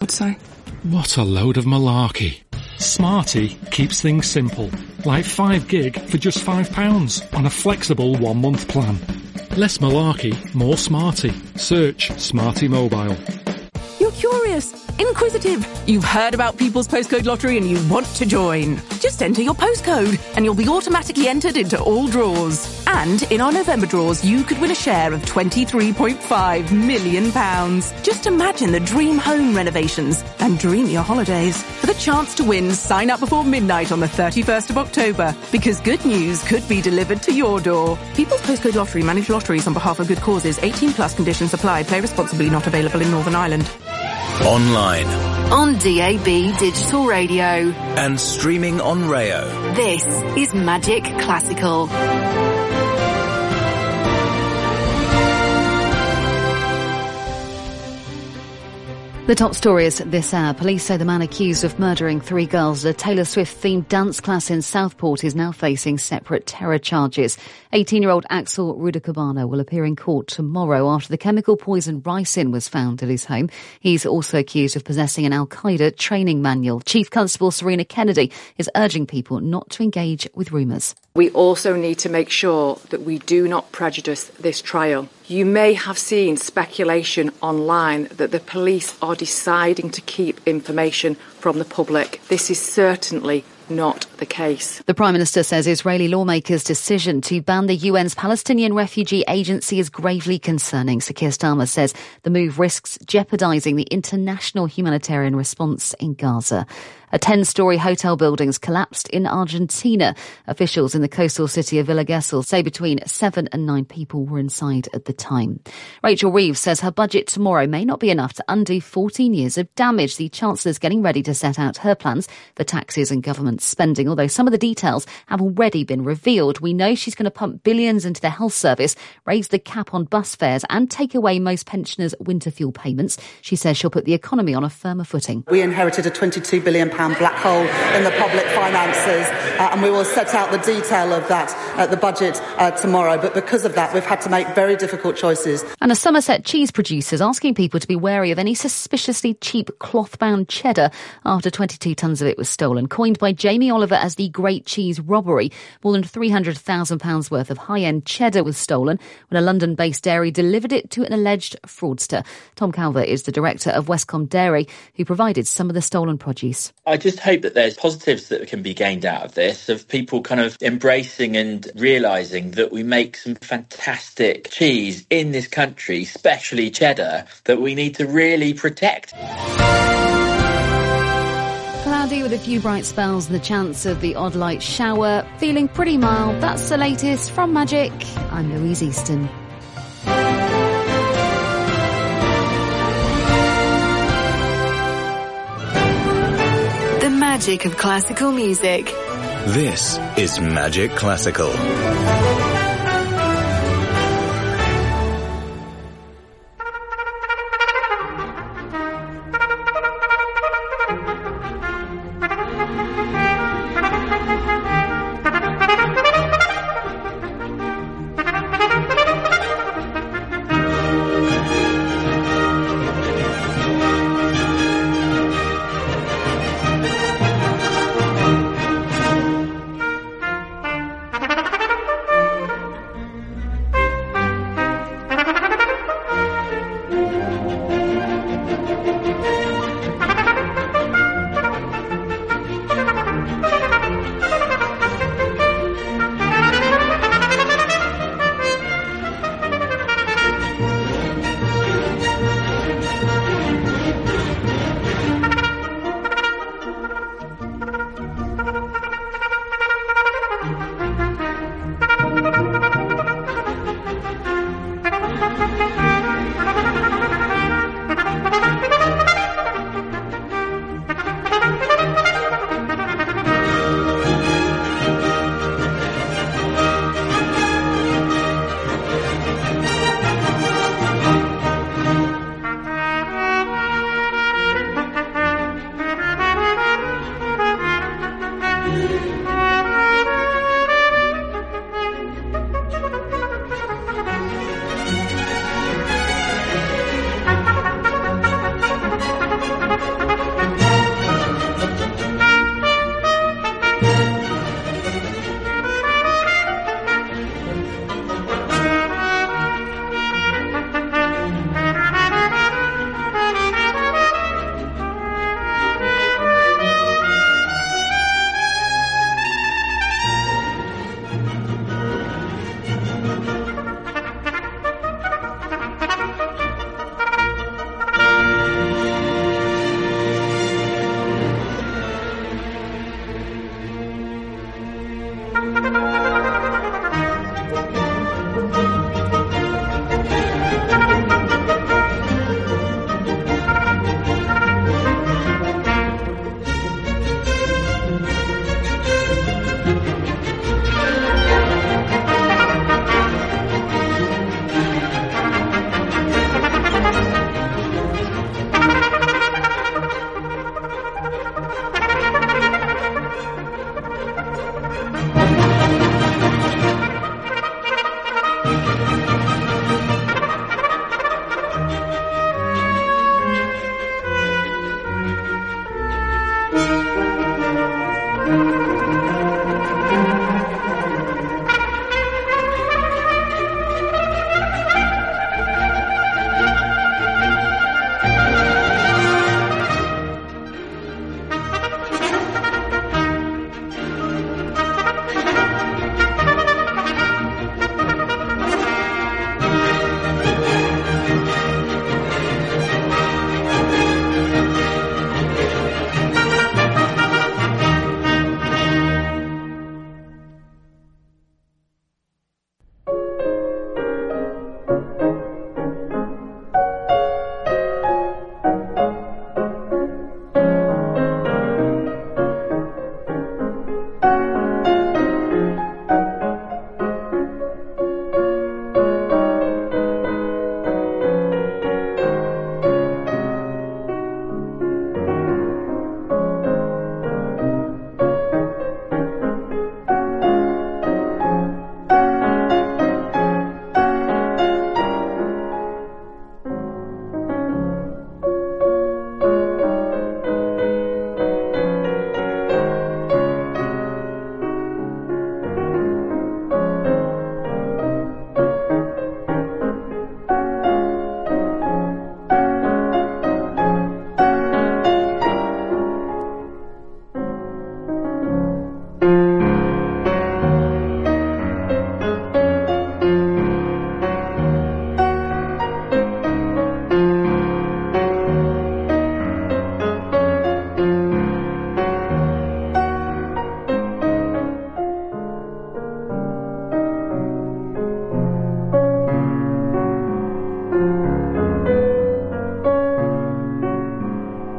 would say. What a load of malarkey. Smarty keeps things simple, like 5 gig for just £5 on a flexible 1-month plan. Less malarkey, more smarty. Search Smarty Mobile. You're curious, inquisitive. You've heard about People's Postcode Lottery and you want to join. Just enter your postcode and you'll be automatically entered into all draws. And in our November draws, you could win a share of £23.5 million. Just imagine the dream home renovations and dream your holidays. For the chance to win, sign up before midnight on the 31st of October, because good news could be delivered to your door. People's Postcode Lottery manage lotteries on behalf of good causes. 18 plus conditions apply. Play responsibly. Not available in Northern Ireland. Online. On DAB Digital Radio. And streaming on Rayo. This is Magic Classical. The top stories this hour. Police say the man accused of murdering 3 girls at a Taylor Swift-themed dance class in Southport is now facing separate terror charges. 18-year-old Axel Rudakabana will appear in court tomorrow after the chemical poison ricin was found at his home. He's also accused of possessing an Al-Qaeda training manual. Chief Constable Serena Kennedy is urging people not to engage with rumours. We also need to make sure that we do not prejudice this trial. You may have seen speculation online that the police are deciding to keep information from the public. This is certainly not the case. The Prime Minister says Israeli lawmakers' decision to ban the UN's Palestinian Refugee Agency is gravely concerning. Sir Keir Starmer says the move risks jeopardising the international humanitarian response in Gaza. A 10-storey hotel building's collapsed in Argentina. Officials in the coastal city of Villa Gesell say between 7 and 9 people were inside at the time. Rachel Reeves says her budget tomorrow may not be enough to undo 14 years of damage. The Chancellor's getting ready to set out her plans for taxes and government spending, although some of the details have already been revealed. We know she's going to pump billions into the health service, raise the cap on bus fares and take away most pensioners' winter fuel payments. She says she'll put the economy on a firmer footing. We inherited a £22 billion black hole in the public finances, and we will set out the detail of that at the budget tomorrow. But because of that, we've had to make very difficult choices. And a Somerset cheese producer is asking people to be wary of any suspiciously cheap cloth-bound cheddar after 22 tonnes of it was stolen. Coined by Jamie Oliver as the Great Cheese Robbery, more than £300,000 worth of high-end cheddar was stolen when a London-based dairy delivered it to an alleged fraudster. Tom Calvert is the director of Westcombe Dairy, who provided some of the stolen produce. I just hope that there's positives that can be gained out of this, of people kind of embracing and realising that we make some fantastic cheese in this country, especially cheddar, that we need to really protect. Cloudy with a few bright spells and the chance of the odd light shower. Feeling pretty mild. That's the latest from Magic. I'm Louise Easton. The magic of classical music. This is Magic Classical.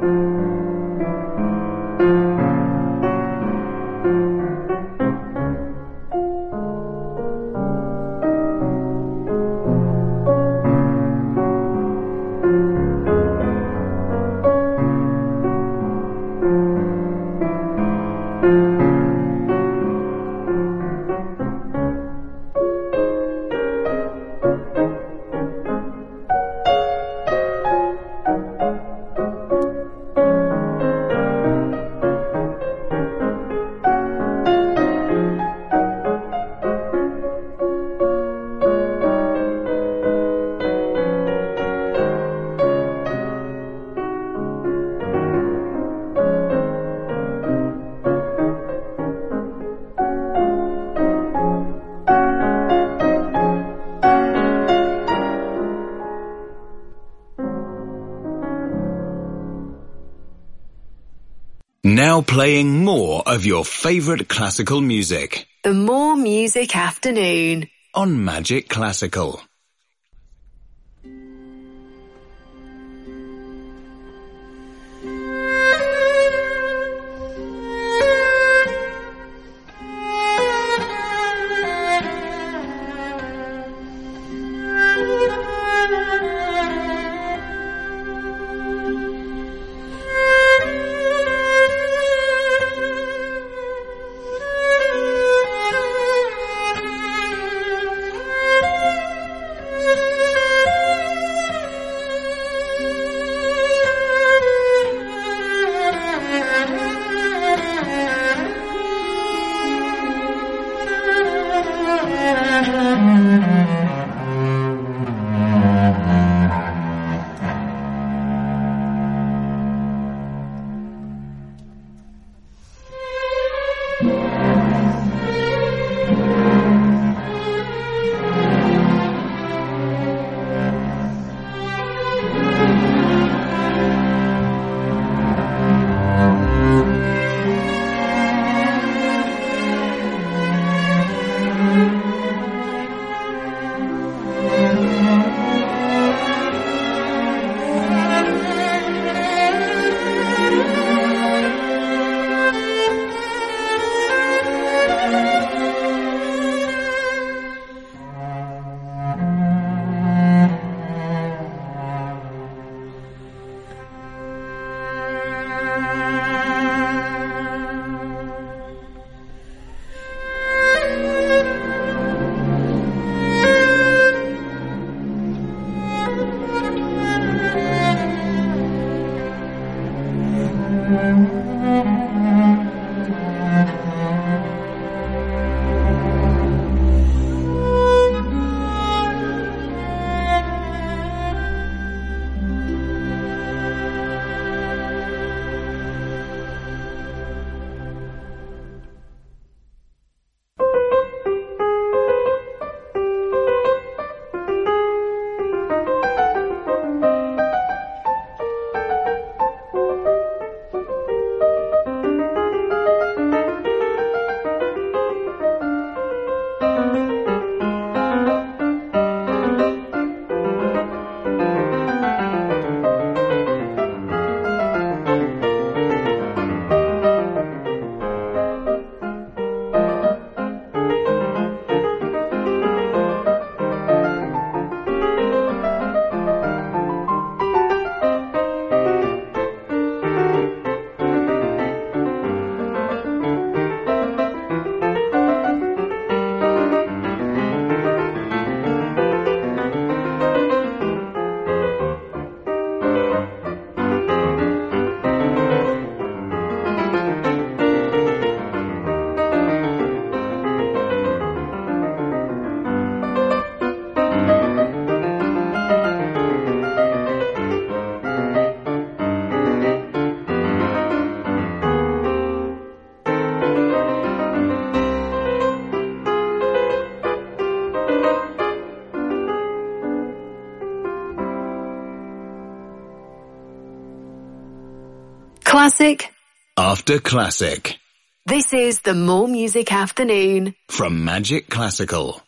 Now playing more of your favourite classical music. The More Music Afternoon On Magic Classical. Classic After Classic. This is the More Music Afternoon From Magic Classical.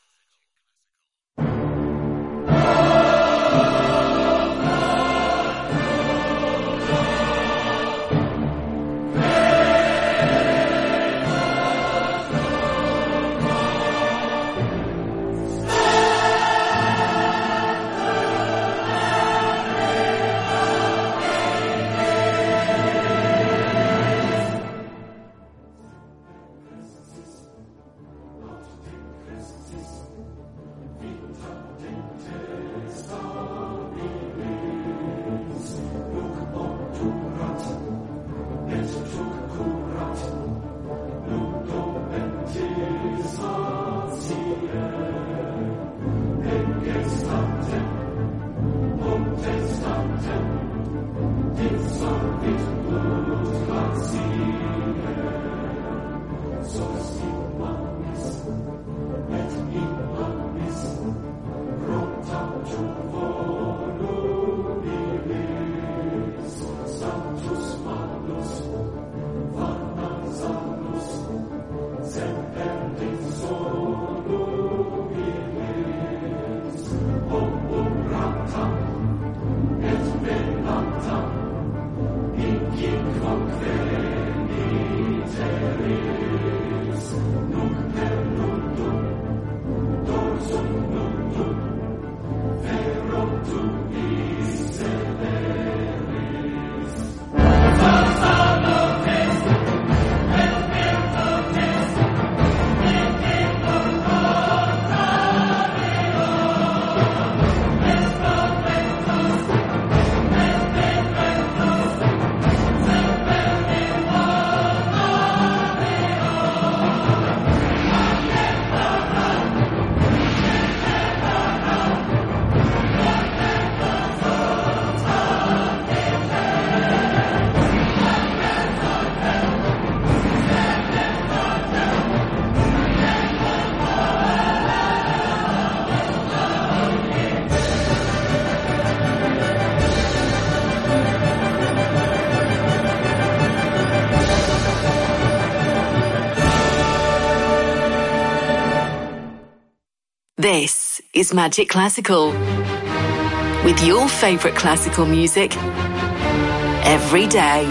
This is Magic Classical. With your favourite classical music every day.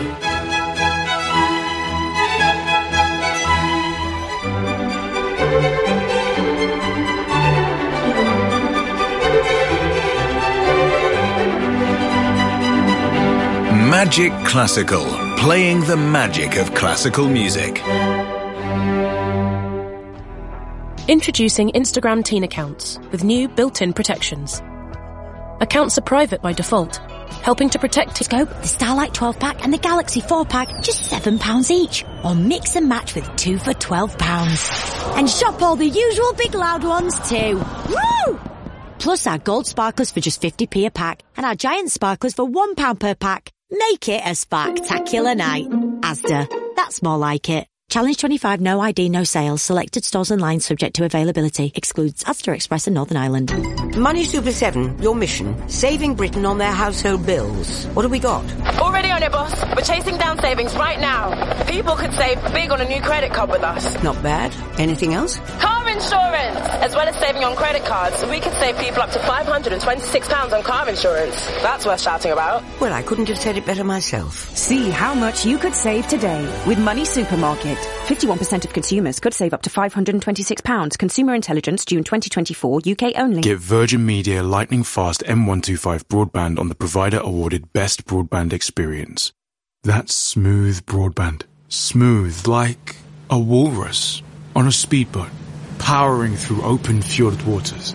Magic Classical, playing the magic of classical music. Introducing Instagram teen accounts with new built-in protections. Accounts are private by default, helping to protect... Scope, the Starlight 12-pack and the Galaxy 4-pack, just £7 each. Or mix and match with 2 for £12. And shop all the usual big loud ones too. Woo! Plus our gold sparklers for just 50p a pack and our giant sparklers for £1 per pack. Make it a sparktacular night. Asda, that's more like it. Challenge 25, no ID, no sales. Selected stores and lines subject to availability. Excludes Asda Express and Northern Ireland. Money Super 7, your mission, saving Britain on their household bills. What have we got? Already on it, boss. We're chasing down savings right now. People could save big on a new credit card with us. Not bad. Anything else? Car insurance! As well as saving on credit cards, we could save people up to £526 on car insurance. That's worth shouting about. Well, I couldn't have said it better myself. See how much you could save today with Money Supermarket. 51% of consumers could save up to £526. Consumer Intelligence, June 2024, UK only. Get Virgin Media lightning fast M125 broadband on the provider awarded best broadband experience. That's smooth broadband. Smooth like a walrus on a speedboat, powering through open fjord waters.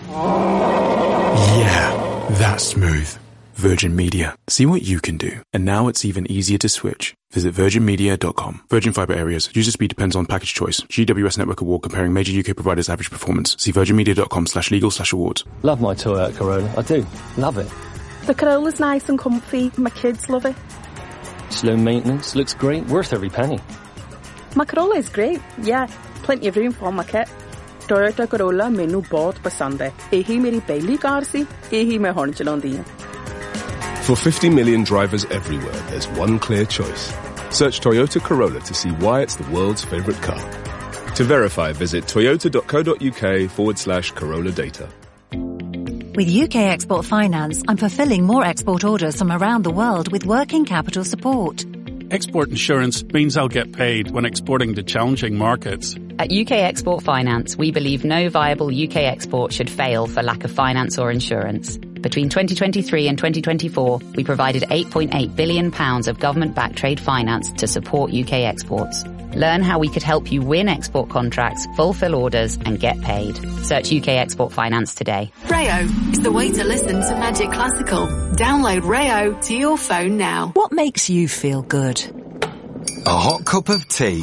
Yeah, that's smooth. Virgin Media. See what you can do. And now it's even easier to switch. Visit virginmedia.com. Virgin Fibre areas. User speed depends on package choice. GWS Network Award comparing major UK providers' average performance. See virginmedia.com/legal/awards. Love my Toyota Corolla. I do. Love it. The Corolla's nice and comfy. My kids love it. Slow maintenance. Looks great. Worth every penny. My Corolla is great. Yeah. Plenty of room for my kit. Toyota Corolla मैनू बहुत पसंद है. यही मेरी पहली car सी. यही मैं हुण चलाउंदी हां. For 50 million drivers everywhere, there's one clear choice. Search Toyota Corolla to see why it's the world's favourite car. To verify, visit toyota.co.uk/Corolla data. With UK Export Finance, I'm fulfilling more export orders from around the world with working capital support. Export insurance means I'll get paid when exporting to challenging markets. At UK Export Finance, we believe no viable UK export should fail for lack of finance or insurance. Between 2023 and 2024, we provided £8.8 billion of government-backed trade finance to support UK exports. Learn how we could help you win export contracts, fulfill orders, and get paid. Search UK Export Finance today. Rayo is the way to listen to Magic Classical. Download Rayo to your phone now. What makes you feel good? A hot cup of tea.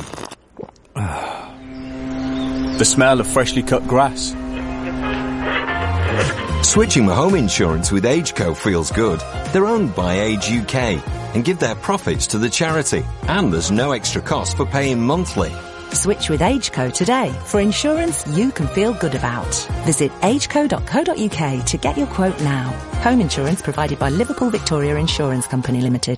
The smell of freshly cut grass. Switching home insurance with AgeCo feels good. They're owned by Age UK and give their profits to the charity. And there's no extra cost for paying monthly. Switch with AgeCo today for insurance you can feel good about. Visit ageco.co.uk to get your quote now. Home insurance provided by Liverpool Victoria Insurance Company Limited.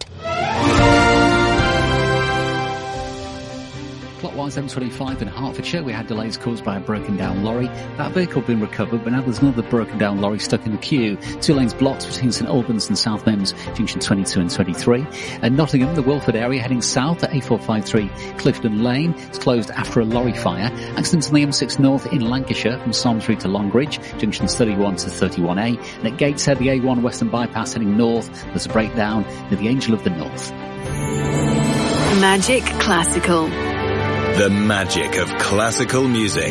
Clockwise M25 in Hertfordshire, we had delays caused by a broken down lorry. That vehicle had been recovered, but now there's another broken down lorry stuck in the queue. 2 lanes blocked between St Albans and South Mimms, junction 22 and 23. At Nottingham, the Wilford area heading south at A453 Clifton Lane. It's closed after a lorry fire. Accidents on the M6 North in Lancashire from Samsbury to Longridge, junctions 31 to 31A. And at Gateshead, the A1 Western Bypass heading north, there's a breakdown near the Angel of the North. Magic Classical. The magic of classical music.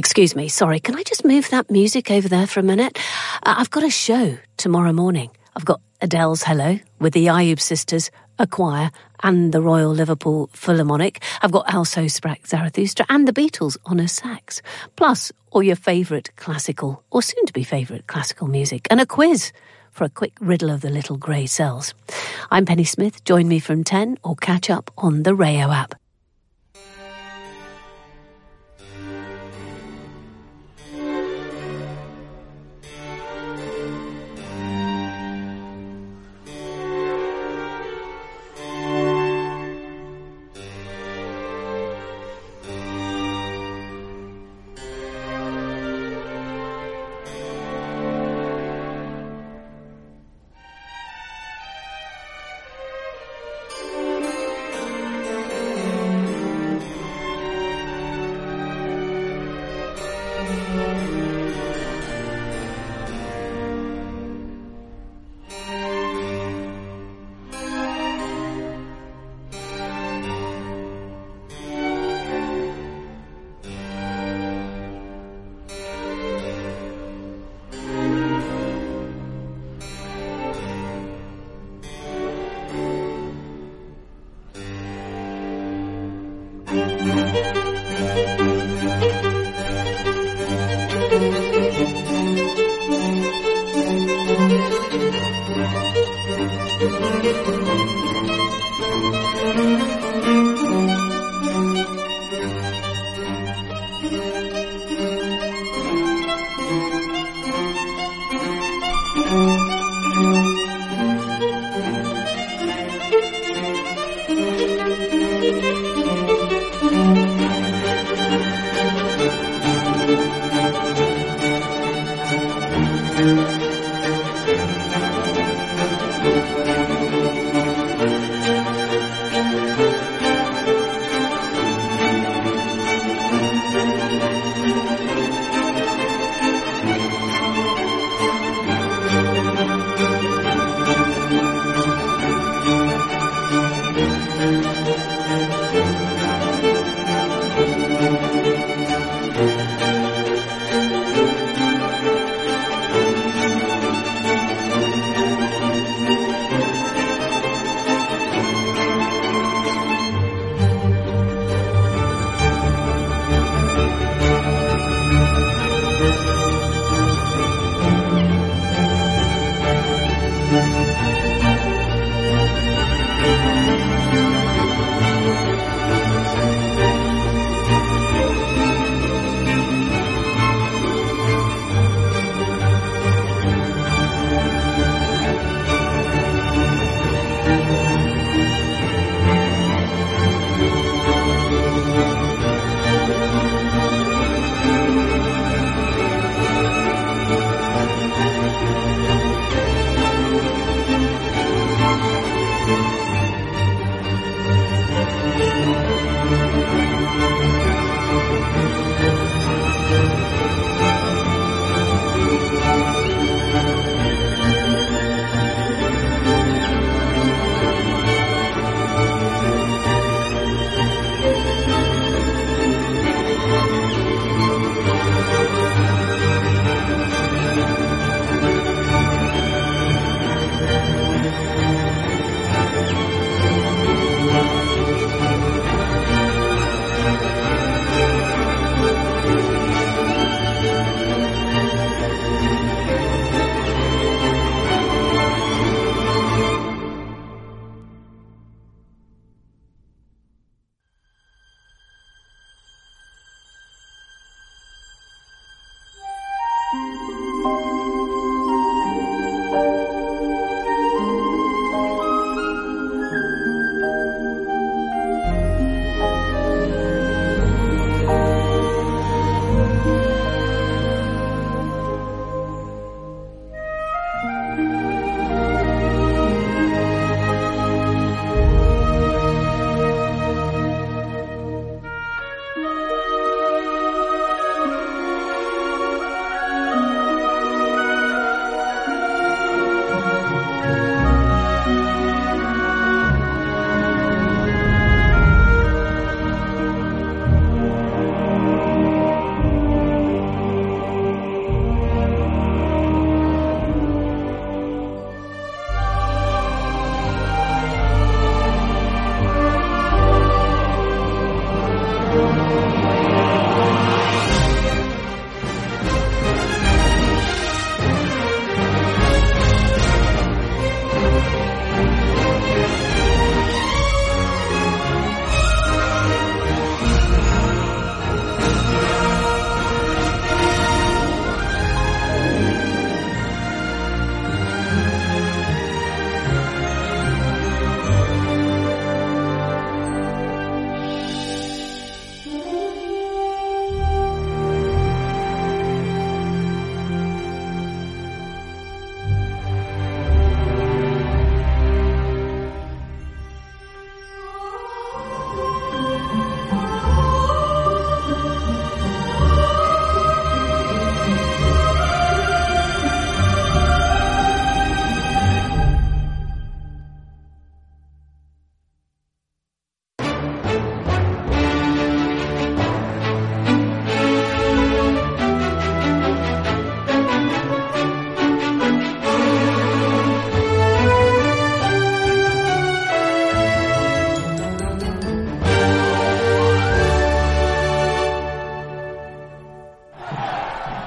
Excuse me, sorry, can I just move that music over there for a minute? I've got a show tomorrow morning. I've got Adele's Hello with the Ayub Sisters, a choir, and the Royal Liverpool Philharmonic. I've got Also Sprach Zarathustra and the Beatles on a sax. Plus, all your favourite classical, or soon-to-be favourite classical music, and a quiz for a quick riddle of the little grey cells. I'm Penny Smith. Join me from 10 or catch up on the Rayo app.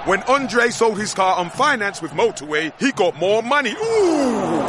When Andre sold his car on finance with Motorway, he got more money. Ooh!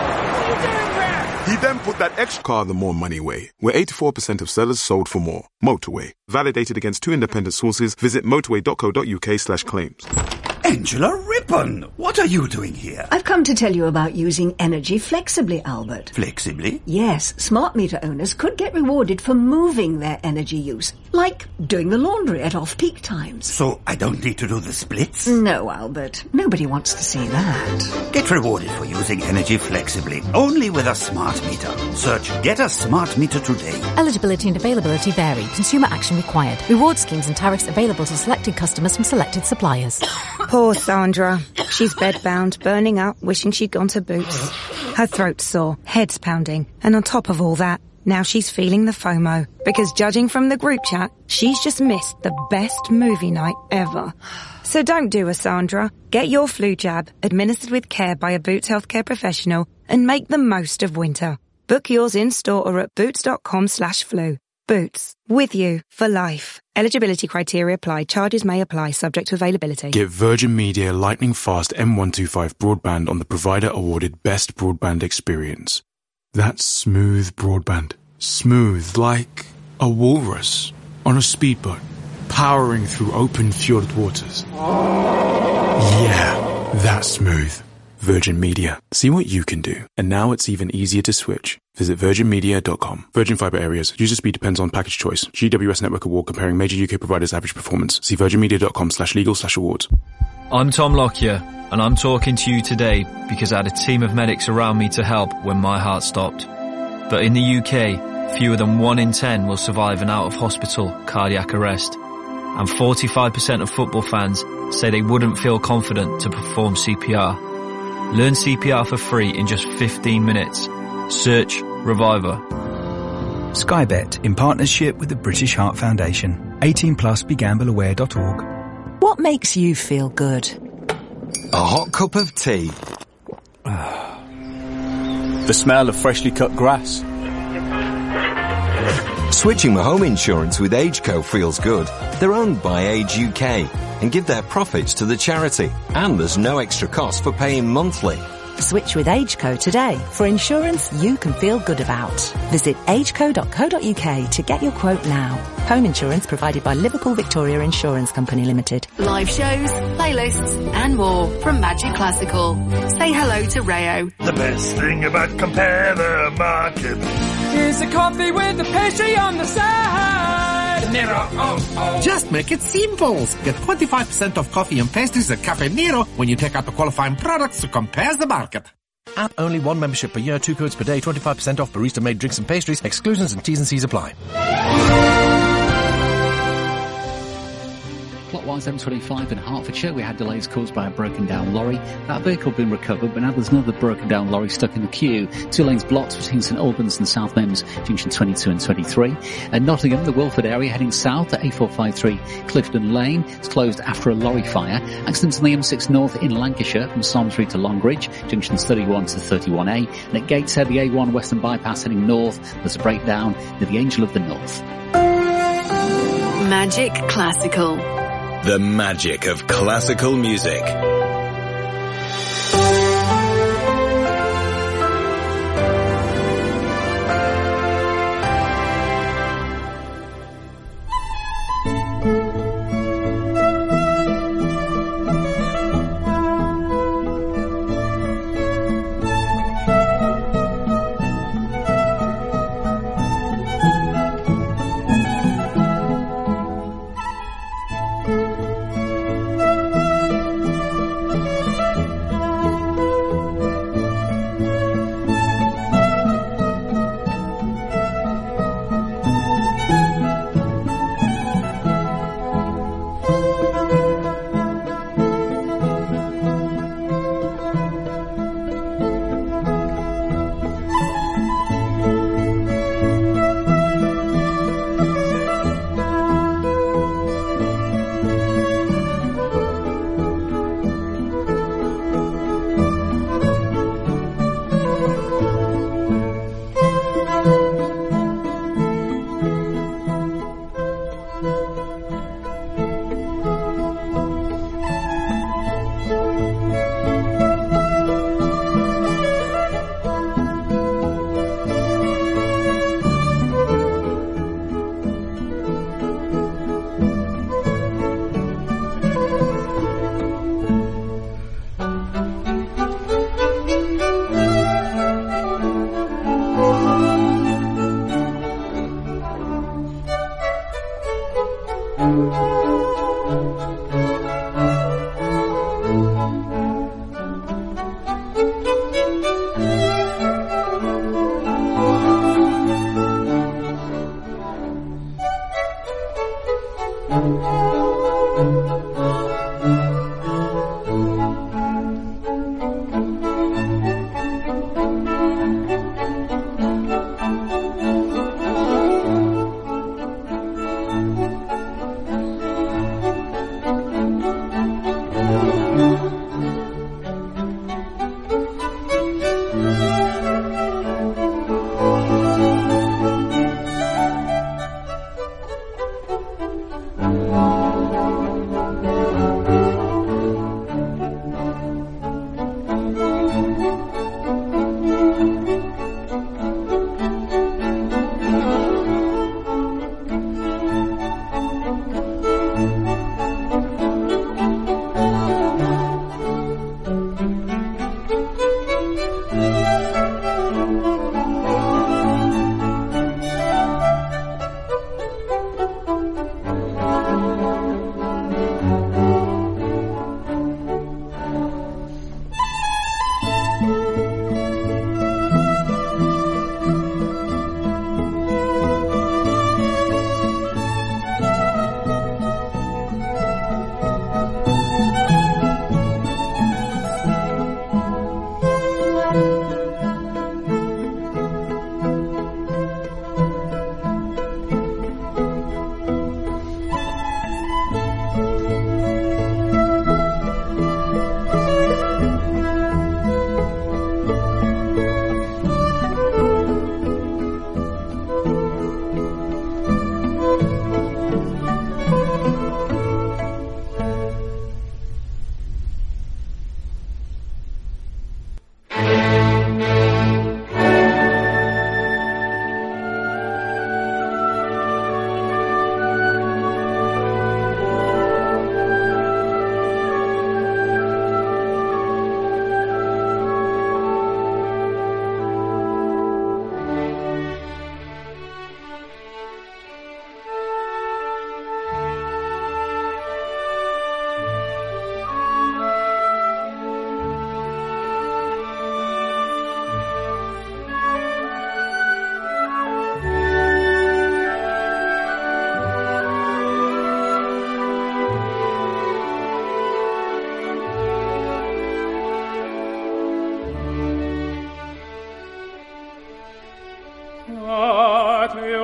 He then put that extra car the more money way, where 84% of sellers sold for more. Motorway. Validated against 2 independent sources. Visit motorway.co.uk/claims. Angela Rippon, what are you doing here? I've come to tell you about using energy flexibly, Albert. Flexibly? Yes, smart meter owners could get rewarded for moving their energy use, like doing the laundry at off-peak times. So I don't need to do the splits? No, Albert. Nobody wants to see that. Get rewarded for using energy flexibly, only with a smart meter. Search Get a Smart Meter today. Eligibility and availability vary. Consumer action required. Reward schemes and tariffs available to selected customers from selected suppliers. Poor Sandra. She's bedbound, burning up, wishing she'd gone to Boots. Her throat's sore, head's pounding, and on top of all that, now she's feeling the FOMO. Because judging from the group chat, she's just missed the best movie night ever. So don't do a Sandra. Get your flu jab, administered with care by a Boots healthcare professional, and make the most of winter. Book yours in-store or at boots.com/flu. Boots. With you for life. Eligibility criteria apply. Charges may apply, subject to availability. Get Virgin Media lightning fast M125 broadband on the provider awarded best broadband experience. That's smooth broadband. Smooth like a walrus on a speedboat, powering through open fjord waters. Yeah, that's smooth. Virgin Media. See what you can do. And now it's even easier to switch. Visit virginmedia.com. Virgin Fibre areas. User speed depends on package choice. GWS Network Award comparing major UK providers' average performance. See virginmedia.com/legal/awards. I'm Tom Lockyer, and I'm talking to you today because I had a team of medics around me to help when my heart stopped. But in the UK, fewer than 1 in 10 will survive an out-of-hospital cardiac arrest. And 45% of football fans say they wouldn't feel confident to perform CPR. Learn CPR for free in just 15 minutes. Search Reviver. Sky Bet, in partnership with the British Heart Foundation. 18+, begambleaware.org. What makes you feel good? A hot cup of tea. The smell of freshly cut grass. Switching my home insurance with AgeCo feels good. They're owned by Age UK and give their profits to the charity. And there's no extra cost for paying monthly. Switch with AgeCo today for insurance you can feel good about. Visit ageco.co.uk to get your quote now. Home insurance provided by Liverpool Victoria Insurance Company Limited. Live shows, playlists and more from Magic Classical. Say hello to Rayo. The best thing about Compare the Market is a coffee with a pastry on the side. Nero, Just make it simple. Get 25% off coffee and pastries at Cafe Nero when you take out the qualifying products to Compare the Market. App only, 1 membership per year, 2 codes per day, 25% off barista-made drinks and pastries. Exclusions and T's and C's apply. Clockwise M25 in Hertfordshire, we had delays caused by a broken down lorry. That vehicle had been recovered, but now there's another broken down lorry stuck in the queue. 2 lanes blocked between St Albans and South Mims, junction 22 and 23. At Nottingham, the Wilford area heading south at A453 Clifton Lane. It's closed after a lorry fire. Accidents on the M6 North in Lancashire from Salisbury to Longridge, junctions 31 to 31A. And at Gateshead, the A1 Western Bypass heading north, there's a breakdown near the Angel of the North. Magic Classical. The magic of classical music.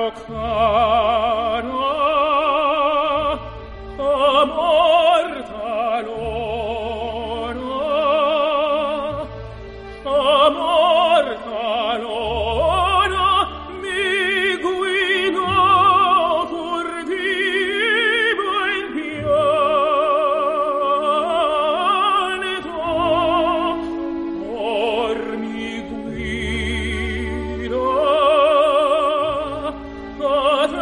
Oh,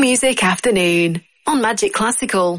Music Afternoon on Magic Classical.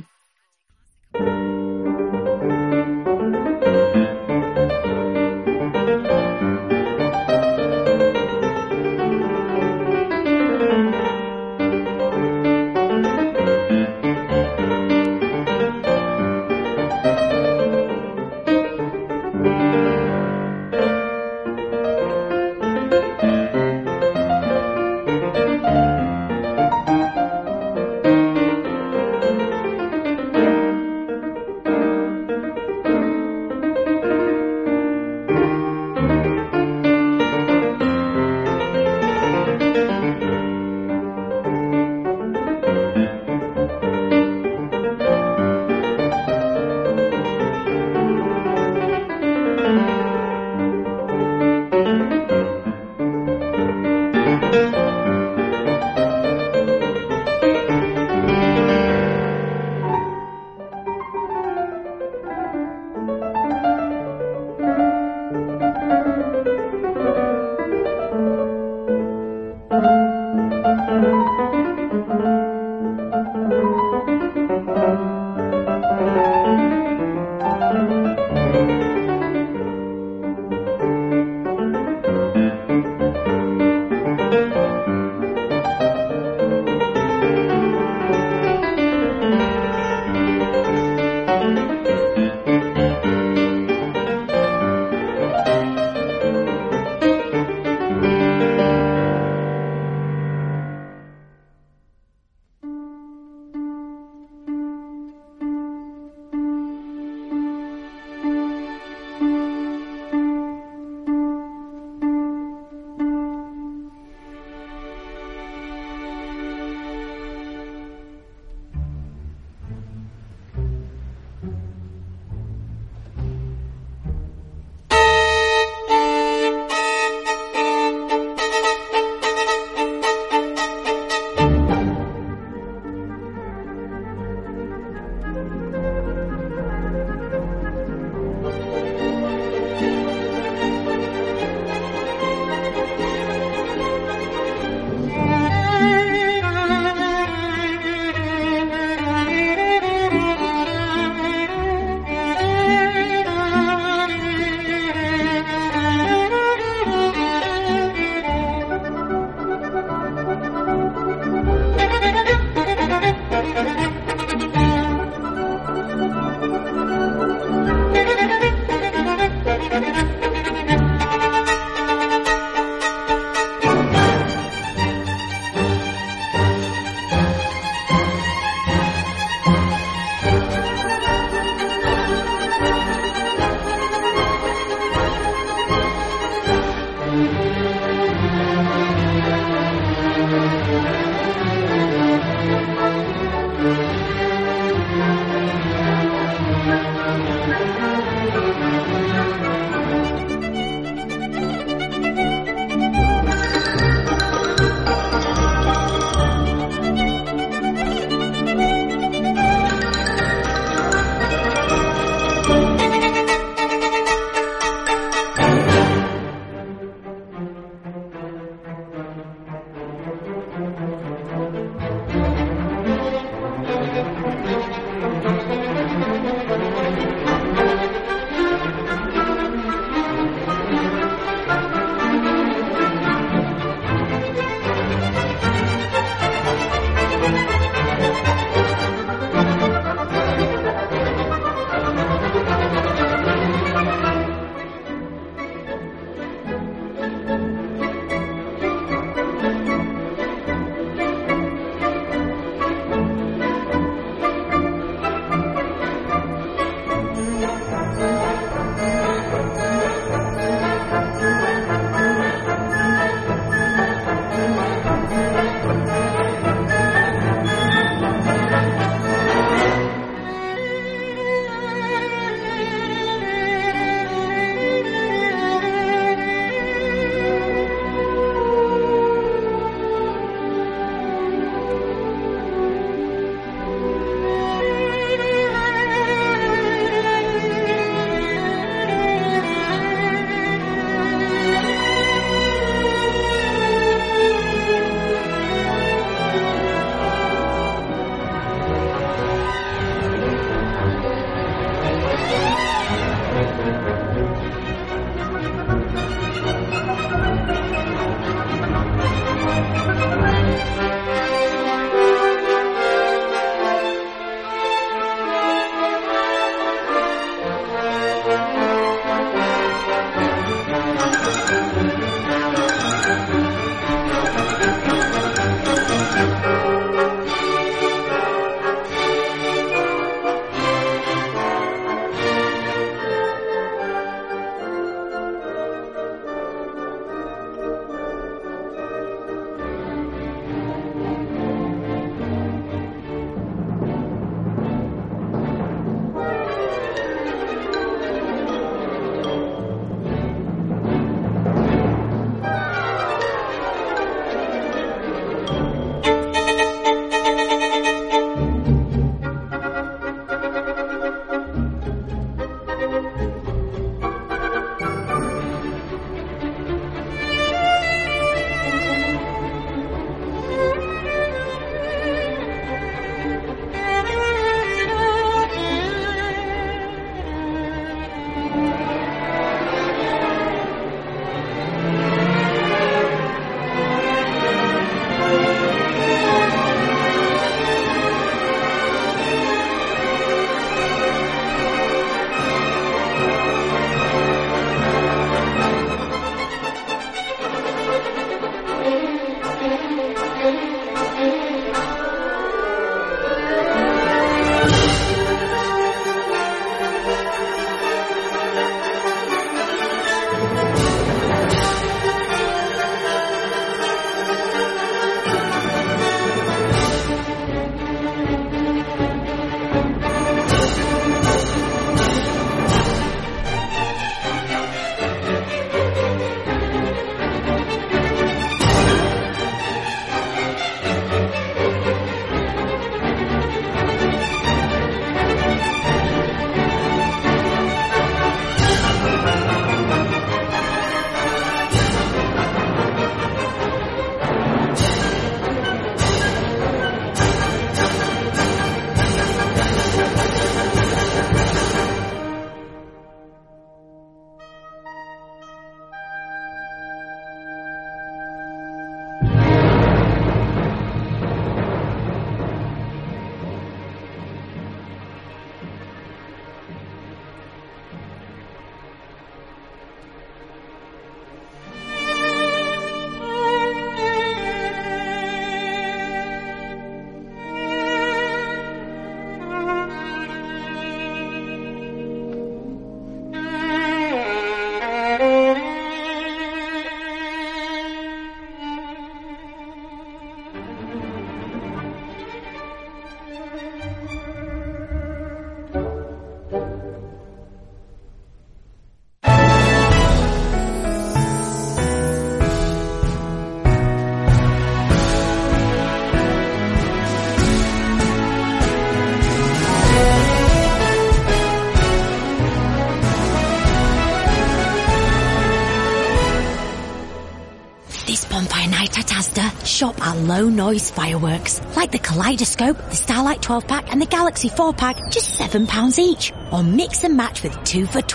Bonfire night at Asda, shop our low-noise fireworks, like the Kaleidoscope, the Starlight 12-pack and the Galaxy 4-pack, just £7 each. Or mix and match with 2 for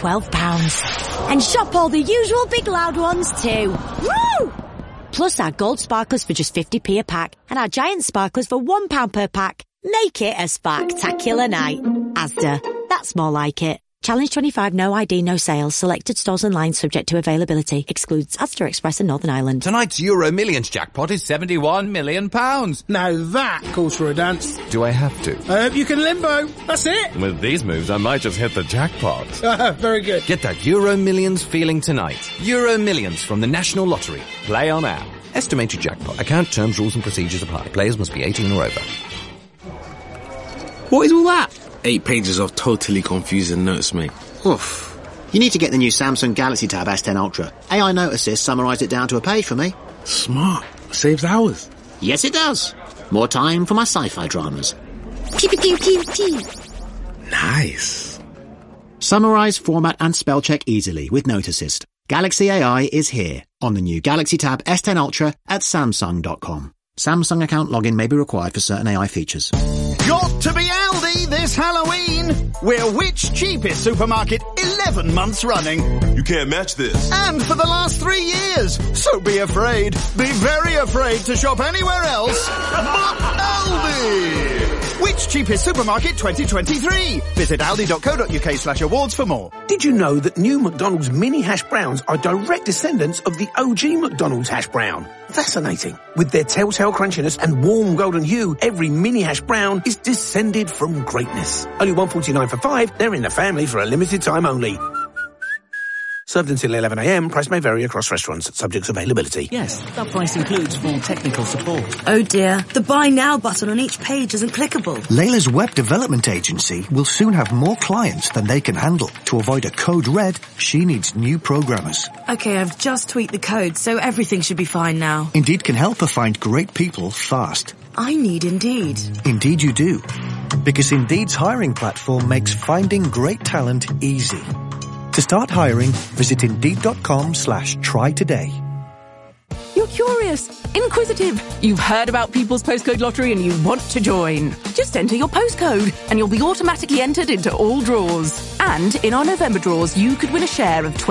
£12. And shop all the usual big loud ones too. Woo! Plus our gold sparklers for just 50p a pack and our giant sparklers for £1 per pack. Make it a sparktacular night. Asda, that's more like it. Challenge 25, no ID, no sales. Selected stores and lines subject to availability. Excludes Asda Express and Northern Ireland. Tonight's Euro Millions jackpot is £71 million. Now that calls for a dance. Do I have to? I hope you can limbo. That's it. With these moves, I might just hit the jackpot. Very good. Get that Euro Millions feeling tonight. Euro Millions from the National Lottery. Play on now. Estimated jackpot. Account terms, rules and procedures apply. Players must be 18 or over. What is all that? 8 pages of totally confusing notes, mate. Oof. You need to get the new Samsung Galaxy Tab S10 Ultra. AI Note Assist summarised it down to a page for me. Smart. Saves hours. Yes, it does. More time for my sci-fi dramas. Nice. Summarise, format and spell check easily with Note Assist. Galaxy AI is here on the new Galaxy Tab S10 Ultra at Samsung.com. Samsung account login may be required for certain AI features. Got to be Aldi this Halloween. We're Which Cheapest Supermarket 11 months running. You can't match this. And for the last 3 years. So be afraid. Be very afraid to shop anywhere else but Aldi. Which Cheapest Supermarket 2023. Visit aldi.co.uk/awards for more. Did you know that new McDonald's mini hash browns are direct descendants of the OG McDonald's hash brown? Fascinating. With their telltale crunchiness and warm golden hue, every mini hash brown is descended from greatness. Only $1.49 for 5. They're in the family for a limited time only. Served until 11 a.m. Price may vary across restaurants, subject to availability. Yes, that price includes full technical support. Oh dear, the Buy Now button on each page isn't clickable. Layla's web development agency will soon have more clients than they can handle. To avoid a code red, she needs new programmers. Okay, I've just tweaked the code, so everything should be fine now. Indeed can help her find great people fast. I need Indeed. Indeed you do. Because Indeed's hiring platform makes finding great talent easy. To start hiring, visit Indeed.com/try today. You're curious, inquisitive. You've heard about People's Postcode Lottery and you want to join. Just enter your postcode and you'll be automatically entered into all draws. And in our November draws, you could win a share of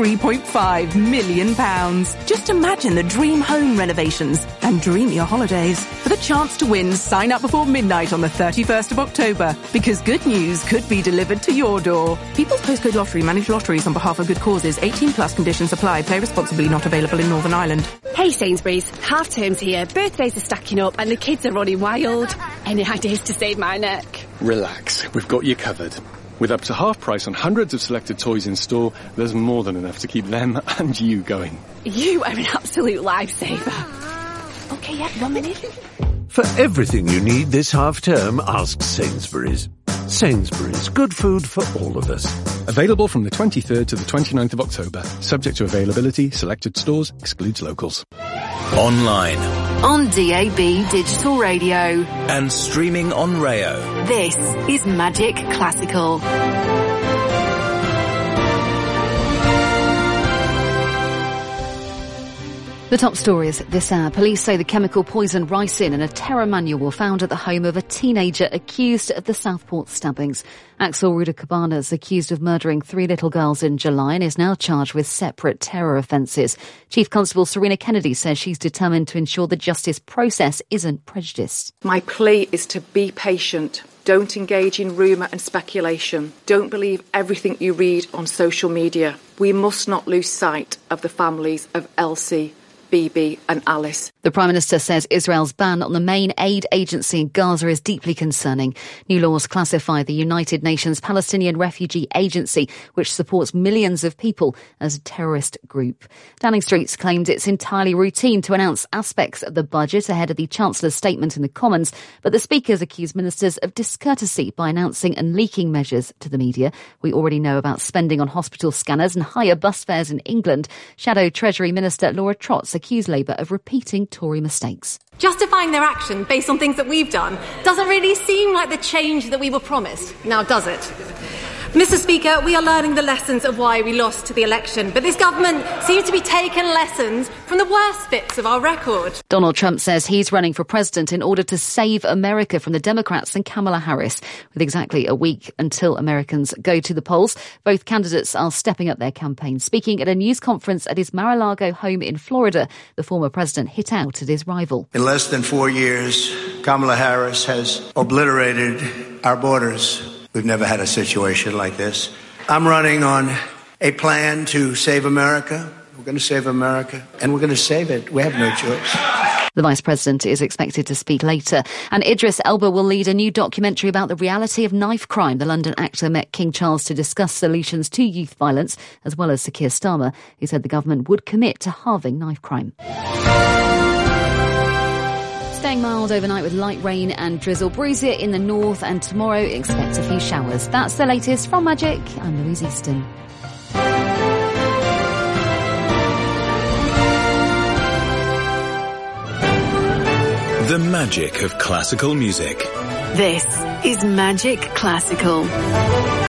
£23.5 million. Just imagine the dream home renovations and dream your holidays. For the chance to win, sign up before midnight on the 31st of October, because good news could be delivered to your door. People's Postcode Lottery manage lotteries on behalf of good causes. 18+ conditions apply. Play responsibly. Not available in Northern Ireland. Hey Sainsbury's, half term's here, birthdays are stacking up and the kids are running wild. Any ideas to save my neck? Relax, we've got you covered. With up to half price on hundreds of selected toys in store, there's more than enough to keep them and you going. You are an absolute lifesaver. Okay, yeah, 1 minute. For everything you need this half term, ask Sainsbury's. Sainsbury's, good food for all of us. Available from the 23rd to the 29th of October. Subject to availability, selected stores, excludes locals. Online. On DAB Digital Radio. And streaming on Rayo. This is Magic Classical. The top stories this hour. Police say the chemical poison ricin in a terror manual found at the home of a teenager accused of the Southport stabbings. Axel Ruda-Cabanas, accused of murdering 3 little girls in July, and is now charged with separate terror offences. Chief Constable Serena Kennedy says she's determined to ensure the justice process isn't prejudiced. My plea is to be patient. Don't engage in rumour and speculation. Don't believe everything you read on social media. We must not lose sight of the families of Elsie, Bibi and Alice. The Prime Minister says Israel's ban on the main aid agency in Gaza is deeply concerning. New laws classify the United Nations Palestinian Refugee Agency, which supports millions of people, as a terrorist group. Downing Street claimed it's entirely routine to announce aspects of the budget ahead of the Chancellor's statement in the Commons, but the speakers accused ministers of discourtesy by announcing and leaking measures to the media. We already know about spending on hospital scanners and higher bus fares in England. Shadow Treasury Minister Laura Trotz accused Labour of repeating Tory mistakes. Justifying their action based on things that we've done doesn't really seem like the change that we were promised, now does it? Mr. Speaker, we are learning the lessons of why we lost the election, but this government seems to be taking lessons from the worst bits of our record. Donald Trump says he's running for president in order to save America from the Democrats and Kamala Harris. With exactly a week until Americans go to the polls, both candidates are stepping up their campaigns. Speaking at a news conference at his Mar-a-Lago home in Florida, the former president hit out at his rival. In less than 4 years, Kamala Harris has obliterated our borders. We've never had a situation like this. I'm running on a plan to save America. We're going to save America, and we're going to save it. We have no choice. The Vice President is expected to speak later. And Idris Elba will lead a new documentary about the reality of knife crime. The London actor met King Charles to discuss solutions to youth violence, as well as Sir Keir Starmer, who said the government would commit to halving knife crime. Staying mild overnight with light rain and drizzle. Breezier in the north, and tomorrow expect a few showers. That's the latest from Magic. I'm Louise Easton. The magic of classical music. This is Magic Classical.